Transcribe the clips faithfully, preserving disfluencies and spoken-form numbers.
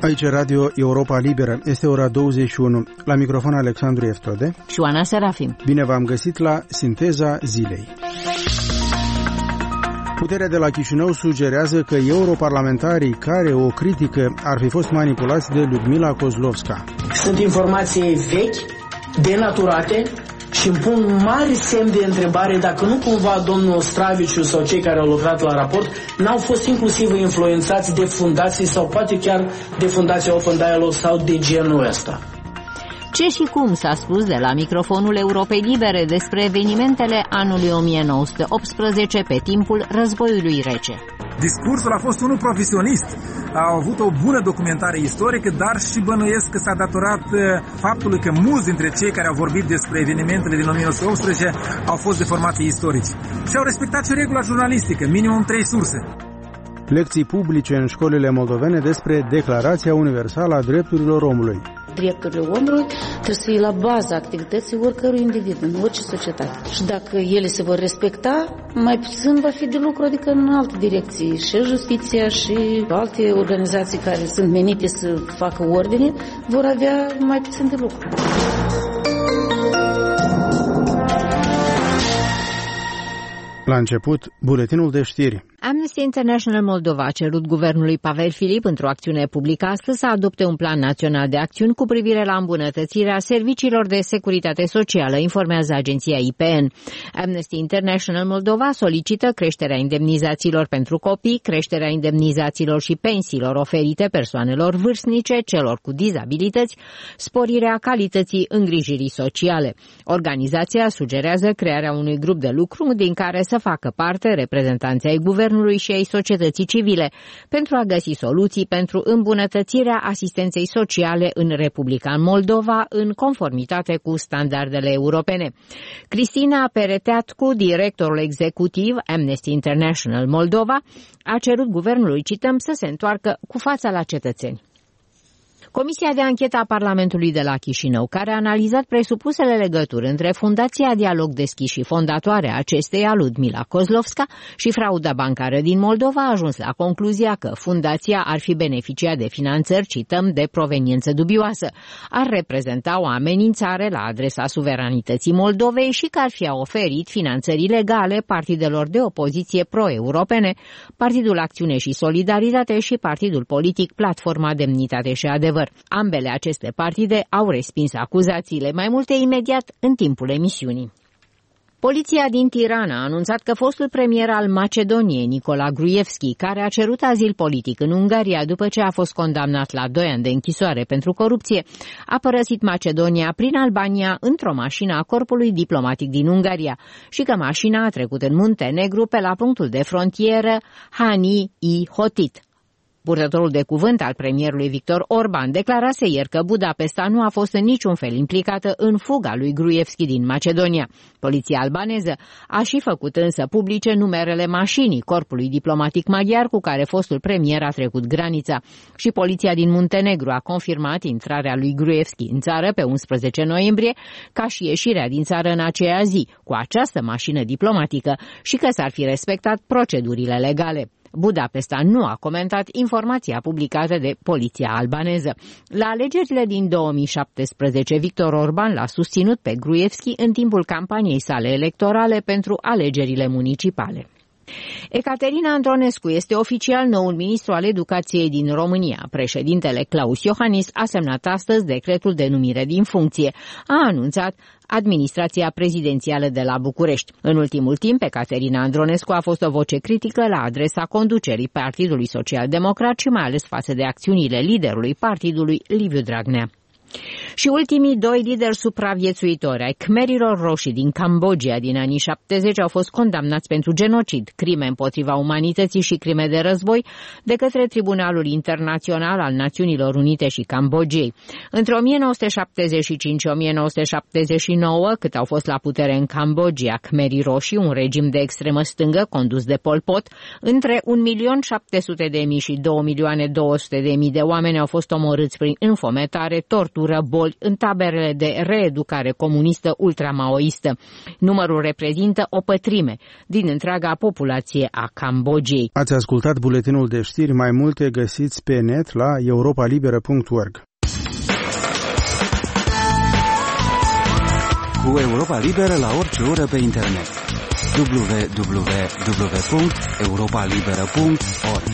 Aici Radio Europa Liberă. Este ora douăzeci și unu. La microfon Alexandru Eftode și Oana Serafim. Bine v-am găsit la Sinteza Zilei. Puterea de la Chișinău sugerează că europarlamentarii care o critică ar fi fost manipulați de Ludmila Kozlovska. Sunt informații vechi, denaturate și îmi pun mari semn de întrebare dacă nu cumva domnul Straviciu sau cei care au lucrat la raport n-au fost inclusiv influențați de fundații sau poate chiar de fundația Open Dialogue sau de genul ăsta. Ce și cum s-a spus de la microfonul Europei Libere despre evenimentele anului o mie nouă sute optsprezece pe timpul războiului rece. Discursul a fost unul profesionist, au avut o bună documentare istorică, dar și bănuiesc că s-a datorat faptului că mulți dintre cei care au vorbit despre evenimentele din o mie nouă sute optsprezece au fost de formații istorici și au respectat și regula jurnalistică, minimum trei surse. Lecții publice în școlile moldovene despre Declarația Universală a Drepturilor Omului. Drepturile omului trebuie să fie la baza activității oricărui individ, în orice societate. Și dacă ele se vor respecta, mai puțin va fi de lucru, adică în alte direcții, și justiția și alte organizații care sunt menite să facă ordine, vor avea mai puțin de lucru. La început, buletinul de știri. Amnesty International Moldova a cerut guvernului Pavel Filip, într-o acțiune publică astăzi, să adopte un plan național de acțiuni cu privire la îmbunătățirea serviciilor de securitate socială, informează agenția I P N. Amnesty International Moldova solicită creșterea indemnizațiilor pentru copii, creșterea indemnizațiilor și pensiilor oferite persoanelor vârstnice, celor cu dizabilități, sporirea calității îngrijirii sociale. Organizația sugerează crearea unui grup de lucru din care să facă parte reprezentanții ai guvernului și ai societății civile pentru a găsi soluții pentru îmbunătățirea asistenței sociale în Republica Moldova în conformitate cu standardele europene. Cristina Pereteatcu, directorul executiv Amnesty International Moldova, a cerut guvernului, cităm, să se întoarcă cu fața la cetățeni. Comisia de anchetă a Parlamentului de la Chișinău, care a analizat presupusele legături între Fundația Dialog Deschis și fondatoarea acesteia, Ludmila Kozlovska, și frauda bancară din Moldova, a ajuns la concluzia că fundația ar fi beneficiat de finanțări, cităm, de proveniență dubioasă, ar reprezenta o amenințare la adresa suveranității Moldovei și că ar fi oferit finanțări ilegale partidelor de opoziție pro-europene, Partidul Acțiune și Solidaritate și Partidul Politic Platforma Demnitate și Adevăr. Ambele aceste partide au respins acuzațiile, mai multe imediat în timpul emisiunii. Poliția din Tirana a anunțat că fostul premier al Macedoniei, Nicola Gruevski, care a cerut azil politic în Ungaria după ce a fost condamnat la doi ani de închisoare pentru corupție, a părăsit Macedonia prin Albania într-o mașină a corpului diplomatic din Ungaria și că mașina a trecut în Muntenegru pe la punctul de frontieră Hani-i-Hotit. Purtătorul de cuvânt al premierului Victor Orban declarase ieri că Budapesta nu a fost în niciun fel implicată în fuga lui Gruevski din Macedonia. Poliția albaneză a și făcut însă publice numerele mașinii corpului diplomatic maghiar cu care fostul premier a trecut granița. Și poliția din Muntenegru a confirmat intrarea lui Gruevski în țară pe unsprezece noiembrie, ca și ieșirea din țară în aceea zi cu această mașină diplomatică și că s-ar fi respectat procedurile legale. Budapesta nu a comentat informația publicată de poliția albaneză. La alegerile din două mii șaptesprezece, Victor Orban l-a susținut pe Gruevski în timpul campaniei sale electorale pentru alegerile municipale. Ecaterina Andronescu este oficial noul ministru al educației din România. Președintele Claus Iohannis a semnat astăzi decretul de numire din funcție. A anunțat administrația prezidențială de la București. În ultimul timp, Ecaterina Andronescu a fost o voce critică la adresa conducerii Partidului Social Democrat și mai ales față de acțiunile liderului partidului, Liviu Dragnea. Și ultimii doi lideri supraviețuitori ai Khmerilor roșii din Cambodgia din anii șaptezeci au fost condamnați pentru genocid, crime împotriva umanității și crime de război de către Tribunalul Internațional al Națiunilor Unite și Cambodgiei. Între o mie nouă sute șaptezeci și cinci și o mie nouă sute șaptezeci și nouă, cât au fost la putere în Cambodgia Khmerii roșii, un regim de extremă stângă condus de Pol Pot, între un milion șapte sute de mii și două milioane două sute de mii de oameni au fost omorâți prin înfometare, tortură tortură, boli în taberele de reeducare comunistă ultramaoistă. Numărul reprezintă o pătrime din întreaga populație a Cambodgiei. Ați ascultat buletinul de știri, mai multe găsiți pe net la europa liberă punct org. Cu Europa Liberă la orice oră pe internet. w w w punct europa liberă punct org.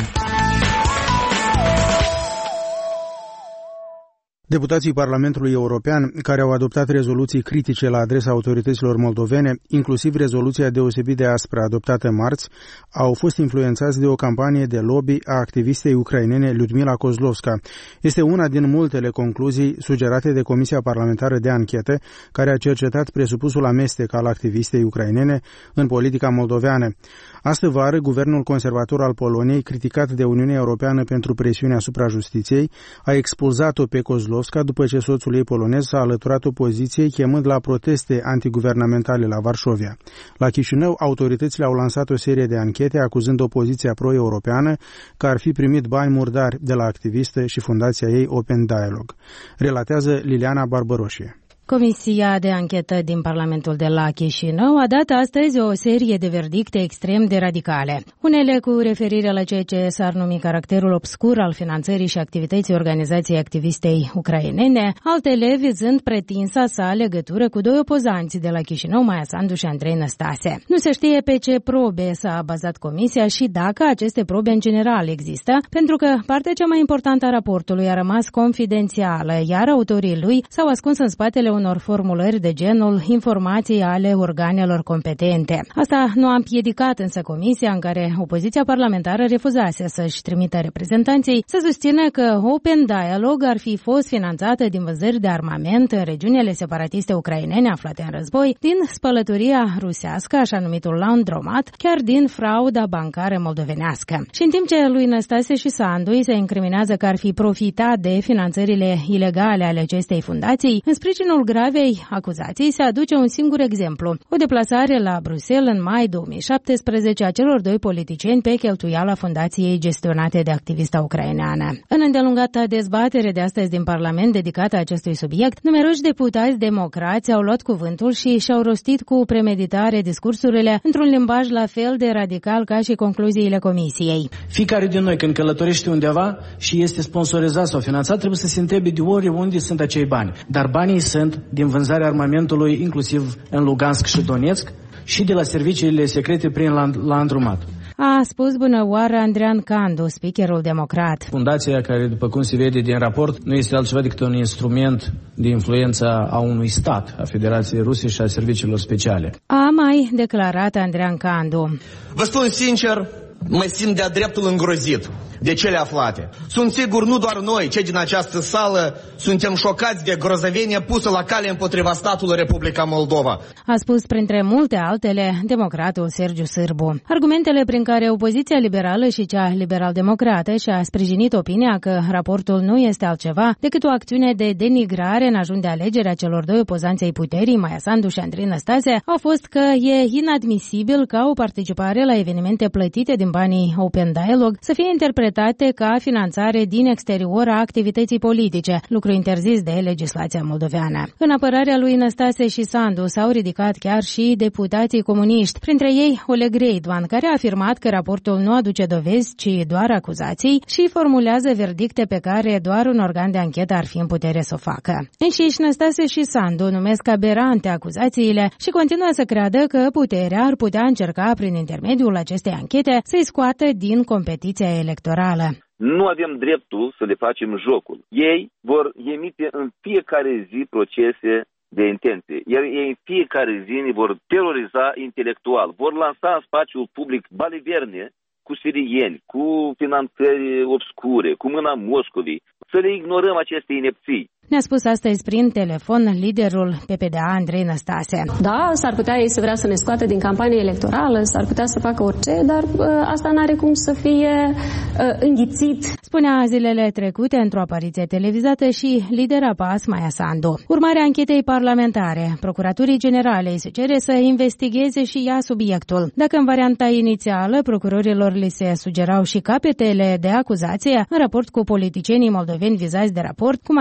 Deputații Parlamentului European, care au adoptat rezoluții critice la adresa autorităților moldovene, inclusiv rezoluția deosebit de aspră adoptată marți, au fost influențați de o campanie de lobby a activistei ucrainene Lyudmila Kozlovska. Este una din multele concluzii sugerate de Comisia Parlamentară de Anchetă, care a cercetat presupusul amestec al activistei ucrainene în politica moldoveană. Astă vară, guvernul conservator al Poloniei, criticat de Uniunea Europeană pentru presiune asupra justiției, a expulzat-o pe Kozlovska după ce soțul ei polonez s-a alăturat opoziției, chemând la proteste antiguvernamentale la Varșovia. La Chișinău, autoritățile au lansat o serie de anchete acuzând opoziția pro-europeană că ar fi primit bani murdari de la activistă și fundația ei Open Dialogue. Relatează Liliana Barbaroșie. Comisia de anchetă din Parlamentul de la Chișinău a dat astăzi o serie de verdicte extrem de radicale. Unele cu referire la ceea ce s-ar numi caracterul obscur al finanțării și activității organizației activistei ucrainene, altele vizând pretinsa sa legătură cu doi opozanți de la Chișinău, Maia Sandu și Andrei Năstase. Nu se știe pe ce probe s-a bazat comisia și dacă aceste probe în general există, pentru că partea cea mai importantă a raportului a rămas confidențială, iar autorii lui s-au ascuns în spatele unor formulări de genul informații ale organelor competente. Asta nu a împiedicat însă comisia, în care opoziția parlamentară refuzase să-și trimită reprezentanții, să susțină că Open Dialogue ar fi fost finanțată din vânzări de armament în regiunile separatiste ucrainene aflate în război, din spălătoria rusească, așa numitul laundromat, chiar din frauda bancară moldovenească. Și în timp ce lui Năstase și Sandu se incriminează că ar fi profitat de finanțările ilegale ale acestei fundații, în sprijinul gravei acuzații se aduce un singur exemplu: o deplasare la Bruxelles în mai două mii șaptesprezece a celor doi politicieni pe cheltuiala fundației gestionate de activista ucraineană. În îndelungata dezbatere de astăzi din Parlament dedicată acestui subiect, numeroși deputați democrați au luat cuvântul și și-au rostit cu premeditare discursurile într-un limbaj la fel de radical ca și concluziile comisiei. Fiecare din noi, când călătorește undeva și este sponsorizat sau finanțat, trebuie să se întrebe de oriunde sunt acei bani. Dar banii sunt din vânzarea armamentului, inclusiv în Lugansk și Donetsk, și de la serviciile secrete prin laundromat. A spus bună oară Andrean Candu, speakerul democrat. Fundația, care, după cum se vede din raport, nu este altceva decât un instrument de influență a unui stat, a Federației Ruse și a serviciilor speciale. A mai declarat Andrean Candu. Vă spun sincer, mă simt de-a dreptul îngrozit de cele aflate. Sunt sigur nu doar noi, cei din această sală, suntem șocați de grozăvenia pusă la cale împotriva statului Republica Moldova. A spus printre multe altele democratul Sergiu Sârbu. Argumentele prin care opoziția liberală și cea liberal-democrată și-a sprijinit opinia că raportul nu este altceva decât o acțiune de denigrare în ajun de alegerea celor doi opozanți ai puterii, Maia Sandu și Andrei Năstase, au fost că e inadmisibil ca o participare la evenimente plătite din banii Open Dialogue să fie interpretate ca finanțare din exterior a activității politice, lucru interzis de legislația moldoveană. În apărarea lui Năstase și Sandu s-au ridicat chiar și deputații comuniști, printre ei Oleg Reidvan, care a afirmat că raportul nu aduce dovezi, ci doar acuzații și formulează verdicte pe care doar un organ de anchetă ar fi în putere să o facă. Înșiși Năstase și Sandu numesc aberante acuzațiile și continuă să creadă că puterea ar putea încerca prin intermediul acestei anchete să-i scoată din competiția electorală. Nu avem dreptul să le facem jocul. Ei vor emite în fiecare zi procese de intenție, iar ei în fiecare zi ne vor teroriza intelectual, vor lansa în spațiul public baliverne cu sirieni, cu finanțări obscure, cu mâna Moscovei. Să le ignorăm aceste inepții. Ne-a spus astăzi prin telefon liderul P P D A, Andrei Năstase. Da, s-ar putea ei să vrea să ne scoată din campanie electorală, s-ar putea să facă orice, dar uh, asta n-are cum să fie uh, înghițit. Spunea zilele trecute într-o apariție televizată și lidera P A S, Maia Sandu. Urmarea anchetei parlamentare, Procuraturii Generale se cere să investigheze și ea subiectul. Dacă în varianta inițială procurorilor li se sugerau și capetele de acuzație în raport cu politicienii moldoveni vizați de raport, cum ar fi trădarea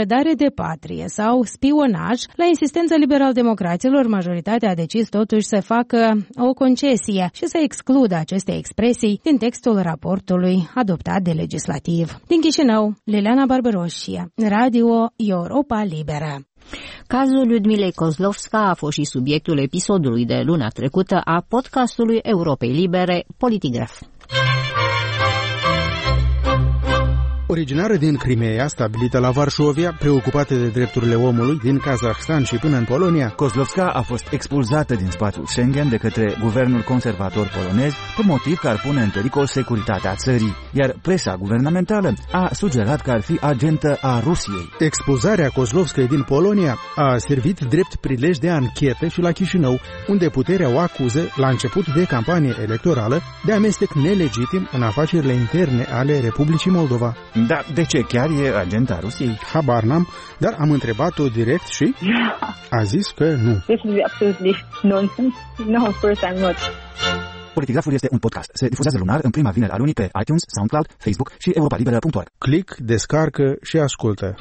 trădare de patrie sau spionaj, la insistența liberal-democraților, majoritatea a decis totuși să facă o concesie și să excludă aceste expresii din textul raportului adoptat de legislativ. Din Chișinău, Liliana Barbaroșie, Radio Europa Liberă. Cazul Ludmilei Kozlovska a fost și subiectul episodului de luna trecută a podcastului Europei Libere, Politigraf. Originară din Crimea, stabilită la Varșovia, preocupată de drepturile omului din Kazahstan și până în Polonia, Kozlovska a fost expulzată din spațiul Schengen de către guvernul conservator polonez pe motiv că ar pune în pericol securitatea țării, iar presa guvernamentală a sugerat că ar fi agentă a Rusiei. Expulzarea Kozlovskei din Polonia a servit drept prilej de anchetă și la Chișinău, unde puterea o acuză, la început de campanie electorală, de amestec nelegitim în afacerile interne ale Republicii Moldova. Dar de ce? Chiar e agenta Rusiei? Habar n-am, dar am întrebat-o direct și a zis că nu. This is absolutely nonsense. No, of course I'm not. Politigraful este un podcast. Se difuzează lunar în prima vineri a lunii pe iTunes, SoundCloud, Facebook și europa libera punct org. Click, descarcă și ascultă.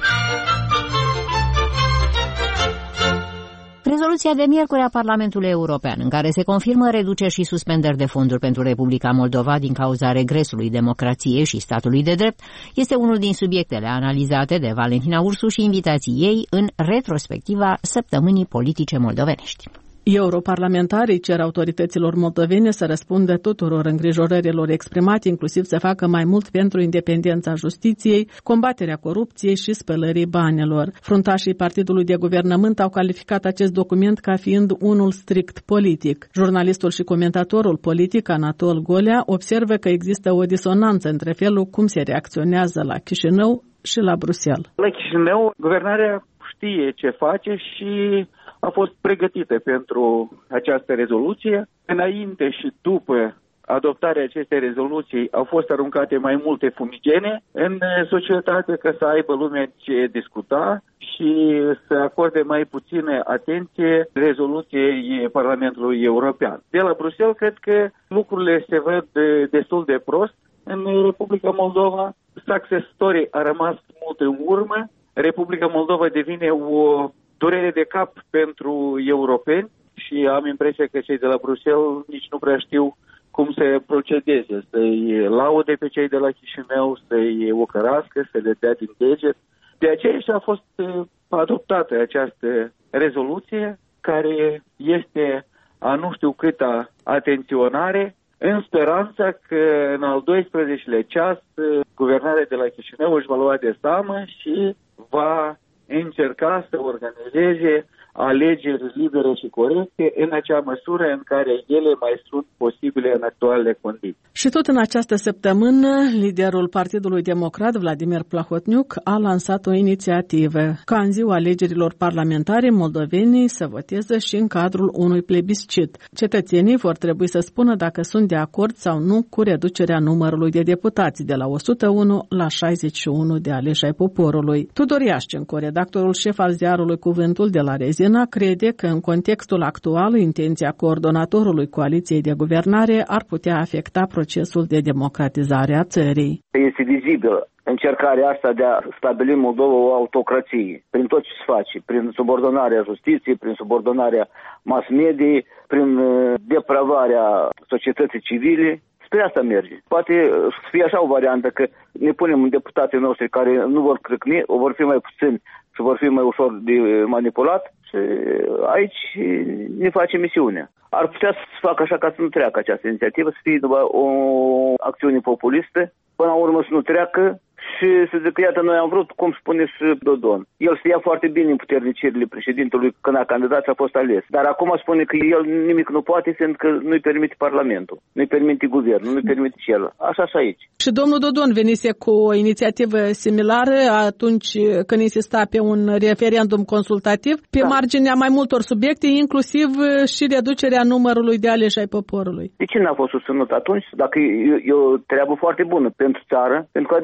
Rezoluția de miercuri a Parlamentului European, în care se confirmă reduceri și suspendări de fonduri pentru Republica Moldova din cauza regresului democrației și statului de drept, este unul din subiectele analizate de Valentina Ursu și invitații ei în retrospectiva Săptămânii Politice Moldovenești. Europarlamentarii cer autorităților moldovene să răspundă tuturor îngrijorărilor exprimate, inclusiv să facă mai mult pentru independența justiției, combaterea corupției și spălării banilor. Fruntașii Partidului de Guvernământ au calificat acest document ca fiind unul strict politic. Jurnalistul și comentatorul politic Anatol Golea observă că există o disonanță între felul cum se reacționează la Chișinău și la Bruxelles. La Chișinău, guvernarea știe ce face și a fost pregătită pentru această rezoluție. Înainte și după adoptarea acestei rezoluții au fost aruncate mai multe fumigene în societate ca să aibă lumea ce discuta și să acorde mai puțină atenție rezoluției Parlamentului European. De la Bruxelles cred că lucrurile se văd destul de prost. În Republica Moldova success story a rămas mult în urmă. Republica Moldova devine o durere de cap pentru europeni și am impresia că cei de la Bruxelles nici nu prea știu cum să procedeze, să-i laude pe cei de la Chișinău, să-i ocărască, să le dea din deget. De aceea și a fost adoptată această rezoluție care este a nu știu câta atenționare, în speranța că în al doisprezecelea ceas guvernarea de la Chișinău își va lua de seamă și va încerca să organizeze alegeri libere și corecte în acea măsură în care ele mai sunt posibile în actualele condiții. Și tot în această săptămână, liderul Partidului Democrat, Vladimir Plahotniuc, a lansat o inițiativă ca în ziua alegerilor parlamentare moldovenii să voteze și în cadrul unui plebiscit. Cetățenii vor trebui să spună dacă sunt de acord sau nu cu reducerea numărului de deputați de la o sută unu la șaizeci și unu de aleși ai poporului. Tudor Iașcenco, redactorul șef al ziarului Cuvântul de la Rezina, crede că în contextul actual intenția coordonatorului coaliției de guvernare ar putea afecta procesul de democratizare a țării. Este vizibil încercarea asta de a stabili Moldova o autocrație, prin tot ce se face, prin subordonarea justiției, prin subordonarea mass mediei, prin depravarea societății civile. Spre asta merge. Poate să fie așa o variantă că ne punem deputații noștri care nu vor crâcni, vor fi mai puțini și vor fi mai ușor de manipulat și aici ne face misiunea. Ar putea să facă așa ca să nu treacă această inițiativă, să fie după o acțiune populistă, până la urmă să nu treacă și să zică, iată, noi am vrut, cum spune și Dodon. El știa foarte bine în puternicirile președintelui când a candidat și a fost ales. Dar acum spune că el nimic nu poate, fiindcă nu-i permite Parlamentul, nu-i permite guvernul, nu-i permite cel. Așa și aici. Și domnul Dodon venise cu o inițiativă similară atunci când insista pe un referendum consultativ pe da. marginea mai multor subiecte, inclusiv și reducerea numărului de aleși ai poporului. De ce n-a fost susținut atunci? Dacă e, e o treabă foarte bună pentru țară, pentru că adevărat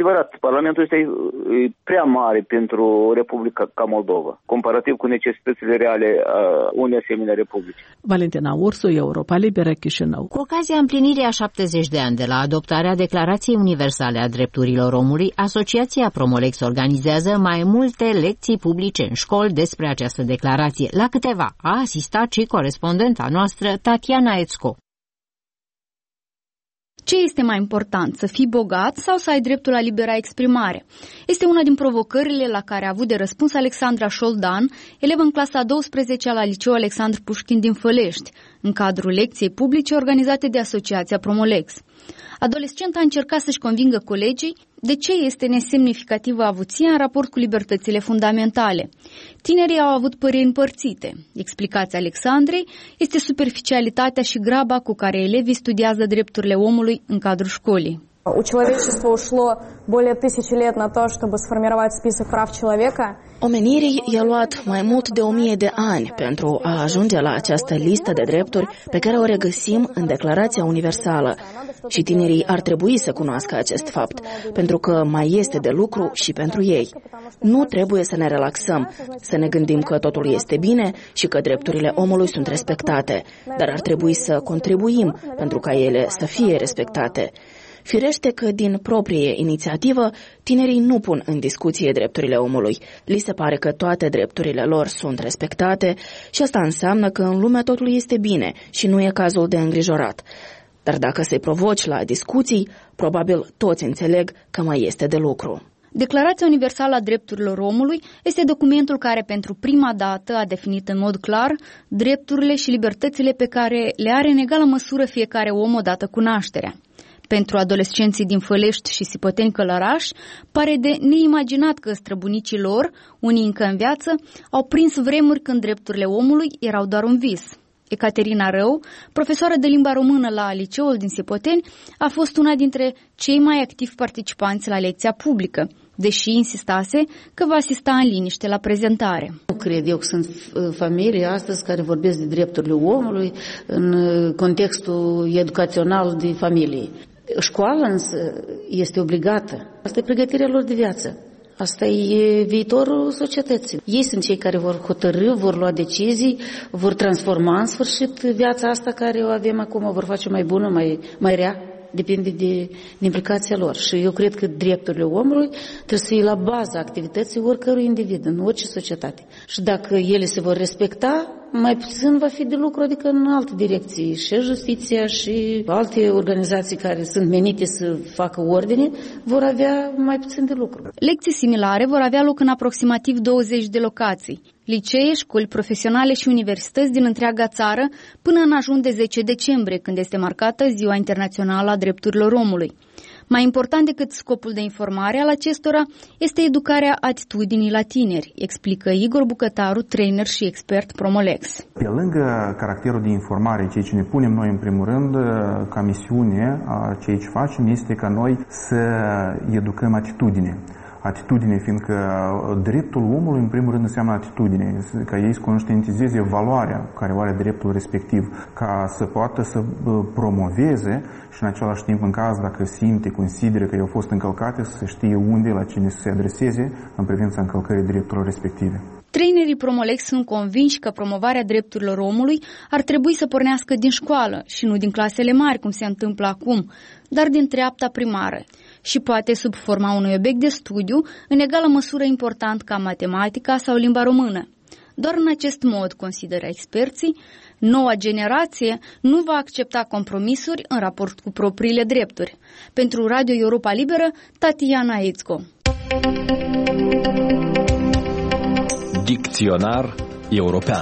Parlamentul este prea mare pentru Republica ca Moldova, comparativ cu necesitățile reale a unei asemenea republici. Valentina Ursu, Europa Liberă, Chișinău. Cu ocazia împlinirii a șaptezeci de ani de la adoptarea Declarației Universale a Drepturilor Omului, Asociația Promolex organizează mai multe lecții publice în școli despre această declarație. La câteva a asistat și corespondenta noastră, Tatiana Ețco. Ce este mai important, să fii bogat sau să ai dreptul la libera exprimare? Este una din provocările la care a avut de răspuns Alexandra Șoldan, elevă în clasa a douăsprezecea la Liceul Alexandru Pușkin din Fălești, în cadrul lecției publice organizate de Asociația Promolex. Adolescenta a încercat să-și convingă colegii de ce este nesemnificativă avuția în raport cu libertățile fundamentale. Tinerii au avut păreri împărțite. Explicația Alexandrei este superficialitatea și graba cu care elevii studiază drepturile omului în cadrul școlii. У человечества ушло более тысячи лет на то, чтобы сформировать список прав человека. Omenirii i-a luat mai mult de o mie de ani pentru a ajunge la această listă de drepturi pe care o regăsim în Declarația Universală. Și tinerii ar trebui să cunoască acest fapt, pentru că mai este de lucru și pentru ei. Nu trebuie să ne relaxăm, să ne gândim că totul este bine și că drepturile omului sunt respectate, dar ar trebui să contribuim pentru ca ele să fie respectate. Firește că, din proprie inițiativă, tinerii nu pun în discuție drepturile omului. Li se pare că toate drepturile lor sunt respectate și asta înseamnă că în lume totul este bine și nu e cazul de îngrijorat. Dar dacă se provoci la discuții, probabil toți înțeleg că mai este de lucru. Declarația Universală a Drepturilor Omului este documentul care pentru prima dată a definit în mod clar drepturile și libertățile pe care le are în egală măsură fiecare om odată cu nașterea. Pentru adolescenții din Fălești și Sipoteni Călăraș, pare de neimaginat că străbunicii lor, unii încă în viață, au prins vremuri când drepturile omului erau doar un vis. Ecaterina Rău, profesoară de limba română la liceul din Sipoteni, a fost una dintre cei mai activi participanți la lecția publică, deși insistase că va asista în liniște la prezentare. Nu cred eu că sunt familii astăzi care vorbesc de drepturile omului în contextul educațional de familie. Școala însă este obligată. Asta e pregătirea lor de viață. Asta e viitorul societății. Ei sunt cei care vor hotărî, vor lua decizii, vor transforma în sfârșit viața asta care o avem acum, o vor face mai bună, mai, mai rea. Depinde de, de implicația lor. Și eu cred că drepturile omului trebuie să fie la baza activității oricărui individ, în orice societate. Și dacă ele se vor respecta, mai puțin va fi de lucru, adică în alte direcții, și justiția și alte organizații care sunt menite să facă ordine, vor avea mai puțin de lucru. Lecții similare vor avea loc în aproximativ douăzeci de locații, licee, școli profesionale și universități din întreaga țară, până în ajun de zece decembrie, când este marcată Ziua Internațională a Drepturilor Omului. Mai important decât scopul de informare al acestora este educarea atitudinii la tineri, explică Igor Bucătaru, trainer și expert Promolex. Pe lângă caracterul de informare, ceea ce ne punem noi în primul rând ca misiune, ceea ce facem este ca noi să educăm atitudine. Atitudine, fiindcă dreptul omului, în primul rând, înseamnă atitudine, ca ei să conștientizeze valoarea care o are dreptul respectiv, ca să poată să promoveze și, în același timp, în caz dacă simte, consideră că au fost încălcate, să știe unde, la cine să se adreseze în privința încălcării drepturilor respective. Trainerii Promolex sunt convinși că promovarea drepturilor omului ar trebui să pornească din școală și nu din clasele mari, cum se întâmplă acum, dar din treapta primară și poate sub forma unui obiect de studiu în egală măsură important ca matematica sau limba română. Doar în acest mod, consideră experții, noua generație nu va accepta compromisuri în raport cu propriile drepturi. Pentru Radio Europa Liberă, Tatiana Ețco. Dicționar european.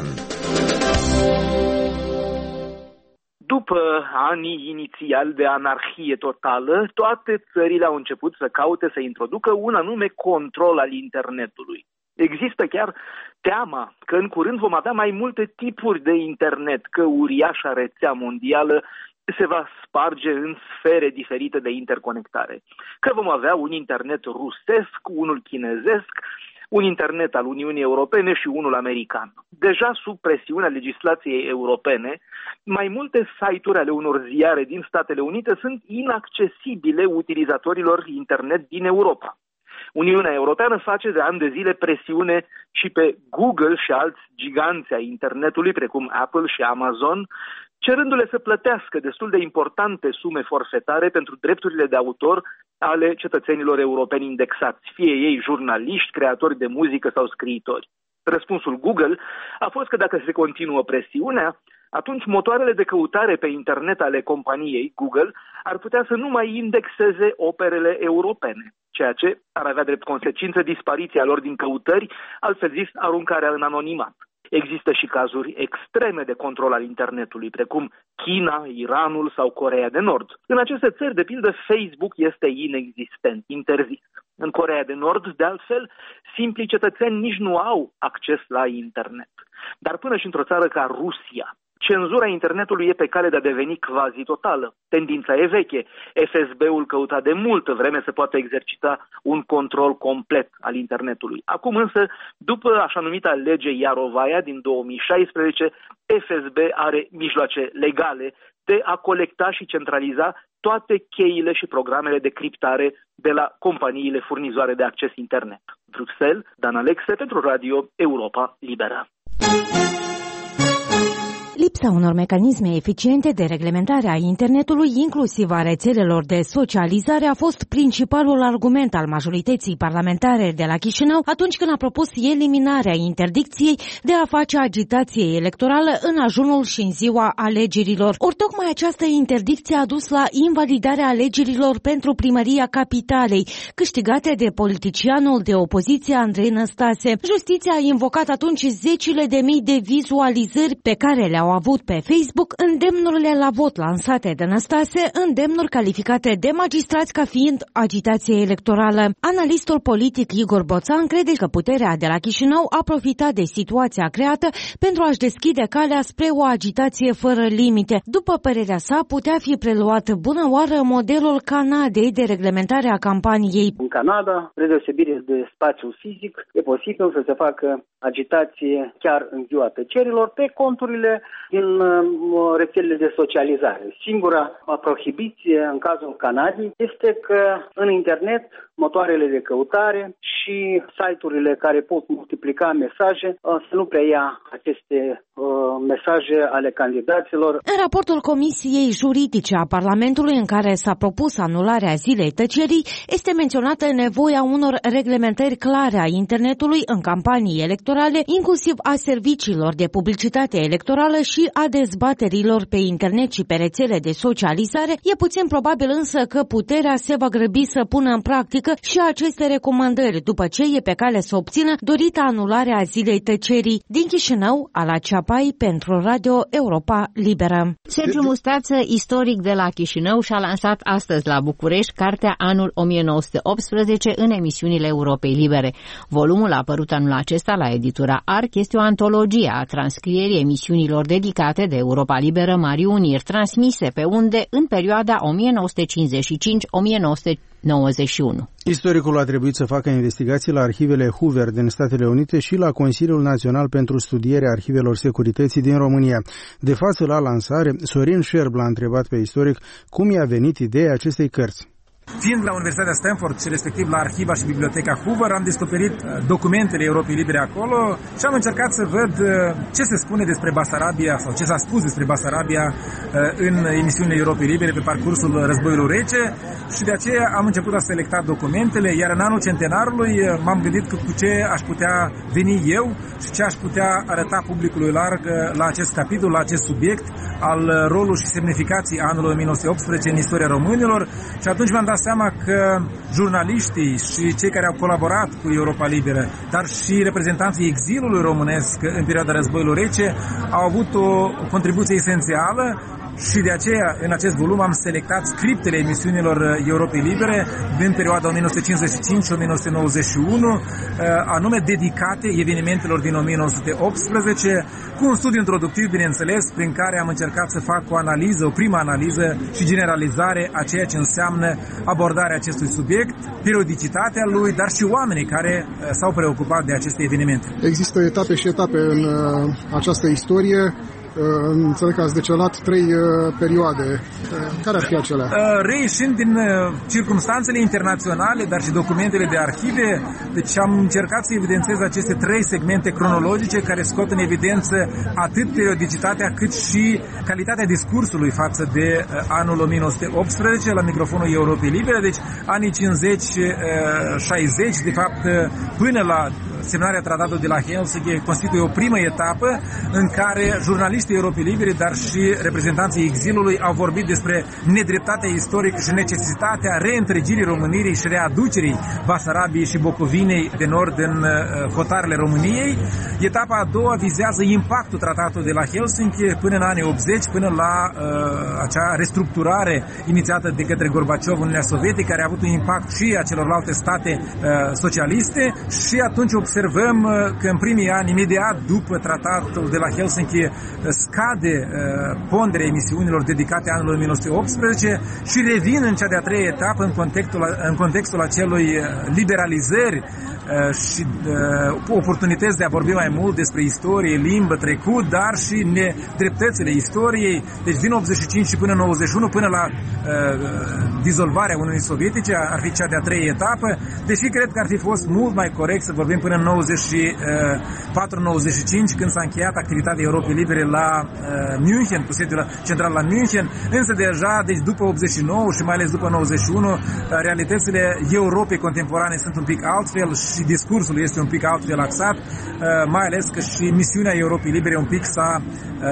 După anii inițiali de anarhie totală, toate țările au început să caute să introducă un anume control al internetului. Există chiar teama că în curând vom avea mai multe tipuri de internet, că uriașa rețea mondială se va sparge în sfere diferite de interconectare, că vom avea un internet rusesc, unul chinezesc, un internet al Uniunii Europene și unul american. Deja sub presiunea legislației europene, mai multe site-uri ale unor ziare din Statele Unite sunt inaccesibile utilizatorilor internet din Europa. Uniunea Europeană face de ani de zile presiune și pe Google și alți giganți ai internetului, precum Apple și Amazon, cerându-le să plătească destul de importante sume forfetare pentru drepturile de autor ale cetățenilor europeni indexați, fie ei jurnaliști, creatori de muzică sau scriitori. Răspunsul Google a fost că dacă se continuă presiunea, atunci motoarele de căutare pe internet ale companiei Google ar putea să nu mai indexeze operele europene, ceea ce ar avea drept consecință dispariția lor din căutări, altfel zis aruncarea în anonimat. Există și cazuri extreme de control al internetului, precum China, Iranul sau Coreea de Nord. În aceste țări, de pildă, Facebook este inexistent, interzis. În Coreea de Nord, de altfel, simplii cetățeni nici nu au acces la internet. Dar până și într-o țară ca Rusia, cenzura internetului e pe cale de a deveni quasi totală. Tendința e veche. F S B-ul căuta de multă vreme să poată exercita un control complet al internetului. Acum însă, după așa numita lege Iarovaia din două mii șaisprezece, F S B are mijloace legale de a colecta și centraliza toate cheile și programele de criptare de la companiile furnizoare de acces internet. Bruxelles, Dan Alexe pentru Radio Europa Liberă. Lipsa unor mecanisme eficiente de reglementare a internetului, inclusiv a rețelelor de socializare, a fost principalul argument al majorității parlamentare de la Chișinău atunci când a propus eliminarea interdicției de a face agitație electorală în ajunul și în ziua alegerilor. Ori tocmai această interdicție a dus la invalidarea alegerilor pentru primăria capitalei, câștigate de politicianul de opoziție Andrei Năstase. Justiția a invocat atunci zecile de mii de vizualizări pe care le-au au avut pe Facebook îndemnurile la vot lansate de Năstase, îndemnuri calificate de magistrați ca fiind agitație electorală. Analistul politic Igor Boțan crede că puterea de la Chișinău a profitat de situația creată pentru a-și deschide calea spre o agitație fără limite. După părerea sa, putea fi preluat bună oară modelul Canadei de reglementare a campaniei. În Canada, spre deosebire de spațiul fizic, e posibil să se facă agitație chiar în ziua tăcerilor pe conturile din rețelele de socializare. Singura prohibiție în cazul Canadei este că în internet motoarele de căutare și site-urile care pot multiplica mesaje să nu preia aceste mesaje ale candidaților. În raportul Comisiei Juridice a Parlamentului în care s-a propus anularea zilei tăcerii, este menționată nevoia unor reglementări clare a internetului în campanii electorale, inclusiv a serviciilor de publicitate electorală și a dezbaterilor pe internet și pe rețele de socializare. E puțin probabil însă că puterea se va grăbi să pună în practică și aceste recomandări, după ce e pe cale să obțină dorita anulare a zilei tăcerii. Din Chișinău, Ala Ceapai pentru Radio Europa Liberă. Sergiu Mustață, istoric de la Chișinău, și-a lansat astăzi la București cartea Anul o mie nouă sute optsprezece în emisiunile Europei Libere. Volumul a apărut anul acesta la editura Arc, este o antologie a transcrierii emisiunilor dedicate de Europa Liberă Mari Uniri, transmise pe unde în perioada o mie nouă sute cincizeci și cinci - o mie nouă sute nouăzeci și unu. Istoricul a trebuit să facă investigații la arhivele Hoover din Statele Unite și la Consiliul Național pentru Studierea Arhivelor Securității din România. De față la lansare, Sorin Șerb l-a întrebat pe istoric cum i-a venit ideea acestei cărți. Fiind la Universitatea Stanford și respectiv la Arhiva și Biblioteca Hoover, am descoperit documentele Europei Libere acolo și am încercat să văd ce se spune despre Basarabia sau ce s-a spus despre Basarabia în emisiunile Europei Libere pe parcursul Războiului Rece și de aceea am început a selecta documentele, iar în anul centenarului m-am gândit că cu ce aș putea veni eu și ce aș putea arăta publicului larg la acest capitol, la acest subiect al rolului și semnificației anului o mie nouă sute optsprezece în istoria românilor și atunci mi-am dat seama că jurnaliștii și cei care au colaborat cu Europa Liberă, dar și reprezentanții exilului românesc în perioada Războiului Rece au avut o contribuție esențială și de aceea în acest volum am selectat scriptele emisiunilor Europei Libere din perioada o mie nouă sute cincizeci și cinci - o mie nouă sute nouăzeci și unu, anume dedicate evenimentelor din o mie nouă sute optsprezece, cu un studiu introductiv, bineînțeles, prin care am încercat să fac o analiză, o primă analiză și generalizare a ceea ce înseamnă abordarea acestui subiect, periodicitatea lui, dar și oamenii care s-au preocupat de aceste evenimente. Există etape și etape în această istorie. Înțeleg că ați decelat trei perioade. Care ar fi acelea? Reieșind din circumstanțele internaționale, dar și documentele de arhive, deci am încercat să evidențiez aceste trei segmente cronologice care scot în evidență atât periodicitatea cât și calitatea discursului față de anul o mie nouă sute optsprezece la microfonul Europei Libere, deci anii cincizeci șaizeci, de fapt până la semnarea tratatului de la Helsinki constituie o primă etapă în care jurnaliștii Europei Libere, dar și reprezentanții exilului au vorbit despre nedreptatea istorică și necesitatea reîntregirii României și readucerii Basarabiei și Bucovinei de Nord în hotarele României. Etapa a doua vizează impactul tratatului de la Helsinki până în anii optzeci, până la uh, acea restructurare inițiată de către Gorbaciov în Uniunea Sovietică, care a avut un impact și a celorlalte state uh, socialiste, și atunci observăm uh, că în primii ani, imediat după tratatul de la Helsinki, uh, scade uh, ponderea emisiunilor dedicate anului o mie nouă sute optsprezece și revin în cea de-a treia etapă în contextul, în contextul acelui liberalizări uh, și uh, oportunități de a vorbi mai mult despre istorie, limbă, trecut, dar și nedreptățile istoriei. Deci din optzeci și cinci și până în nouăzeci și unu, până la uh, dizolvarea Uniunii Sovietice, ar fi cea de-a treia etapă, deși cred că ar fi fost mult mai corect să vorbim până în nouăzeci și patru nouăzeci și cinci, când s-a încheiat activitatea Europei Libere la uh, München, cu sediul central la München, însă deja, deci după optzeci și nouă și mai ales după nouăzeci și unu, uh, realitățile Europei contemporane sunt un pic altfel și discursul este un pic altfel axat, uh, mai ales că și misiunea Europei Libere un pic s-a uh,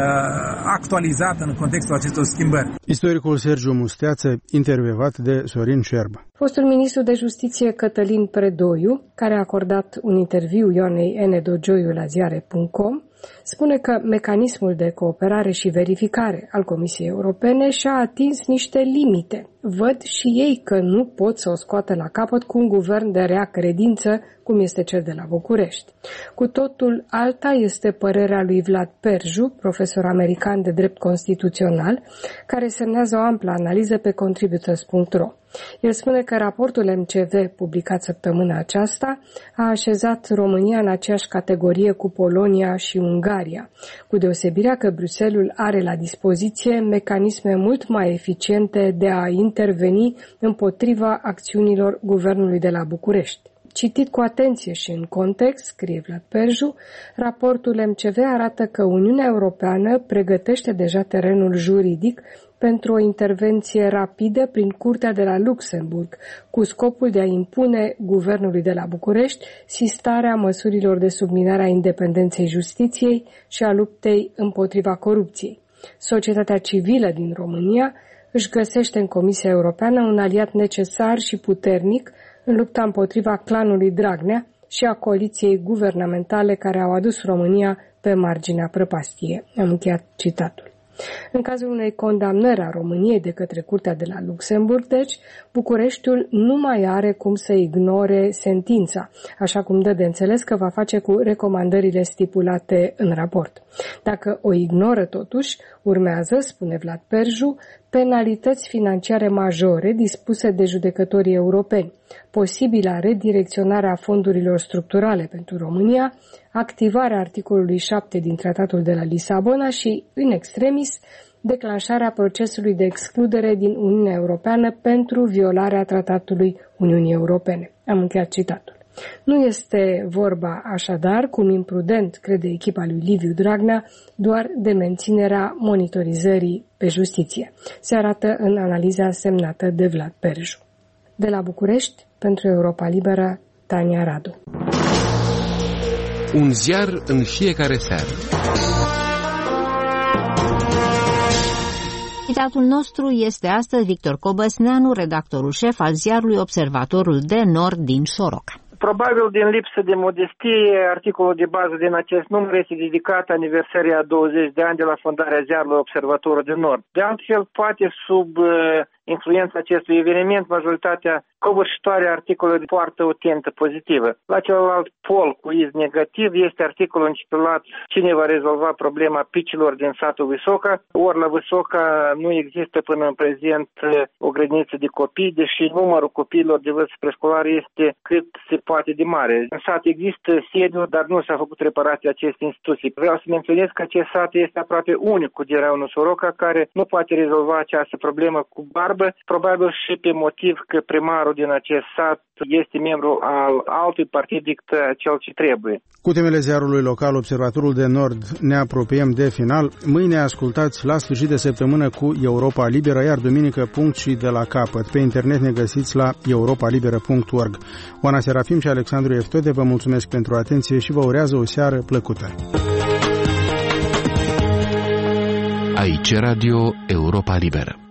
actualizat în contextul acestor schimbări. Istoricul Sergiu Musteață, intervievat de Sorin Șerb. Fostul ministru de Justiție Cătălin Predoiu, care a acordat un interviu Ioanei N. Dogioiu la ziare punct com, spune că mecanismul de cooperare și verificare al Comisiei Europene și-a atins niște limite. Văd și ei că nu pot să o scoată la capăt cu un guvern de rea credință, cum este cel de la București. Cu totul alta este părerea lui Vlad Perju, profesor american de drept constituțional, care semnează o amplă analiză pe contributors punct ro. El spune că raportul M C V, publicat săptămâna aceasta, a așezat România în aceeași categorie cu Polonia și Ungaria, cu deosebirea că Bruxelles are la dispoziție mecanisme mult mai eficiente de a interveni împotriva acțiunilor guvernului de la București. Citit cu atenție și în context, scrie Vlad Perju, raportul M C V arată că Uniunea Europeană pregătește deja terenul juridic pentru o intervenție rapidă prin Curtea de la Luxemburg, cu scopul de a impune guvernului de la București sistarea măsurilor de subminare a independenței justiției și a luptei împotriva corupției. Societatea civilă din România își găsește în Comisia Europeană un aliat necesar și puternic în lupta împotriva clanului Dragnea și a coaliției guvernamentale care au adus România pe marginea prăpastiei. Am încheiat citatul. În cazul unei condamnări a României de către Curtea de la Luxemburg, deci, Bucureștiul nu mai are cum să ignore sentința, așa cum dă de înțeles că va face cu recomandările stipulate în raport. Dacă o ignoră totuși, urmează, spune Vlad Perju, penalități financiare majore dispuse de judecătorii europeni, posibila redirecționare a fondurilor structurale pentru România, activarea articolului șapte din Tratatul de la Lisabona și, în extremis, declanșarea procesului de excludere din Uniunea Europeană pentru violarea Tratatului Uniunii Europene. Am încheiat citatul. Nu este vorba așadar, cum imprudent crede echipa lui Liviu Dragnea, doar de menținerea monitorizării pe justiție. Se arată în analiza semnată de Vlad Perju. De la București, pentru Europa Liberă, Tania Radu. Un ziar în fiecare seară. Invitatul nostru este astăzi Victor Cobăsneanu, redactorul șef al ziarului Observatorul de Nord din Soroca. Probabil din lipsă de modestie, articolul de bază din acest număr este dedicat aniversării a douăzeci de ani de la fondarea ziarului Observatorul de Nord. De altfel, poate sub uh, influența acestui eveniment, majoritatea covârșitoare articolului poartă o tentă pozitivă. La celălalt pol cu iz negativ este articolul intitulat Cine va rezolva problema picilor din satul Visoca? Ori la Visoca nu există până în prezent o grădiniță de copii, deși numărul copiilor de vârstă preșcolară este cât se poate de mare. În sat există sediu, dar nu s-a făcut reparația acestei instituții. Vreau să menționez că acest sat este aproape unicul din raionul Soroca care nu poate rezolva această problemă cu barbă, probabil și pe motiv că primarul din acest sat este membru al altui partid decât cel ce trebuie. Cu temele ziarului local Observatorul de Nord ne apropiem de final. Mâine ascultați La sfârșit de săptămână cu Europa Liberă, iar duminică punct și de la capăt. Pe internet ne găsiți la europa liberă punct org. Oana Serafim și Alexandru Eftode vă mulțumesc pentru atenție și vă urează o seară plăcută. Aici Radio Europa Liberă.